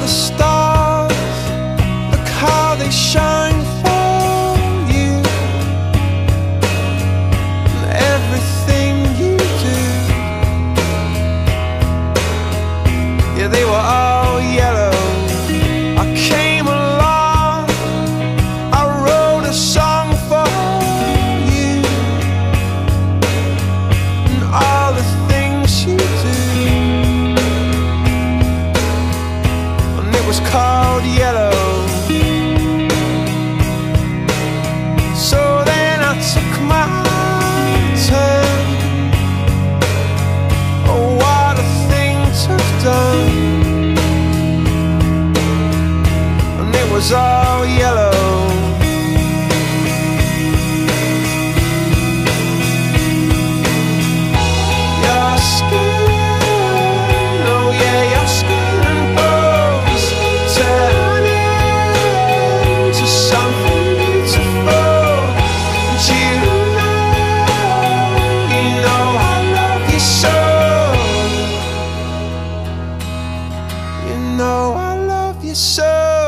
the stars, look how they shine for you, and everything you do. Yeah, they were all yellow. I came along, I wrote a song for you, and all the things you do. It was called Yellow. So then I took my turn. Oh, what a thing to have done. And it was all yellow. Your skin, oh yeah, your skin and bones turn into something beautiful. And you know I love you so. You know I love you so.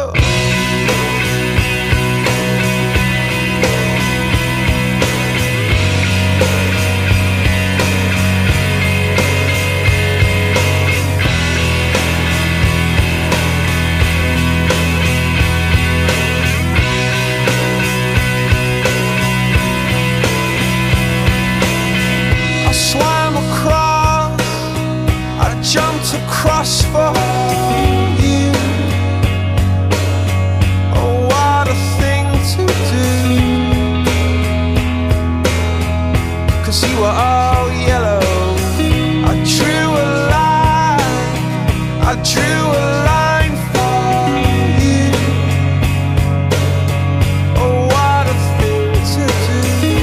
Swam across, I jumped across for you. Oh, what a thing to do, 'cause you were all yellow. I drew a line, I drew a line for you. Oh, what a thing to do.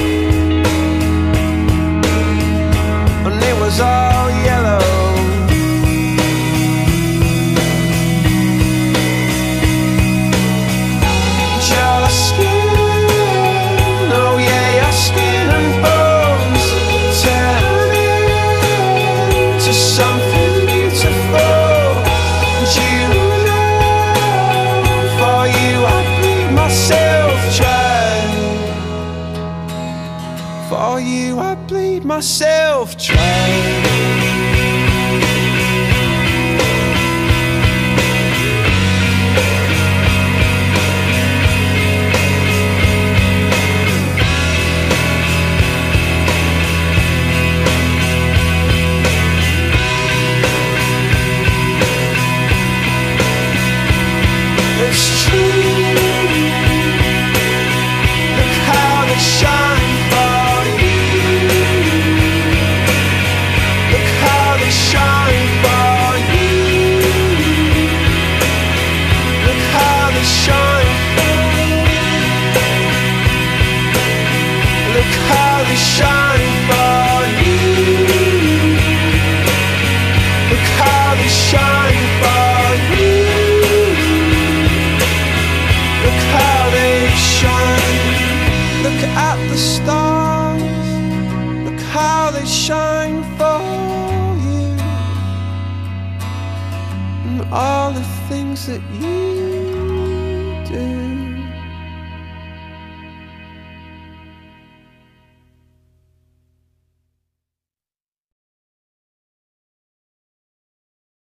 And it was all yellow. Your skin, oh yeah, your skin and bones turn into something beautiful. And you know, for you I'd bleed myself dry. For you I'd bleed myself dry. It's true. Look how they shine for you. Look how they shine for you. Look how they shine for you. Look how they shine for you. Look how they shine for you. Look how they shine. Look at the stars, look how they shine for you, and all the things that you do.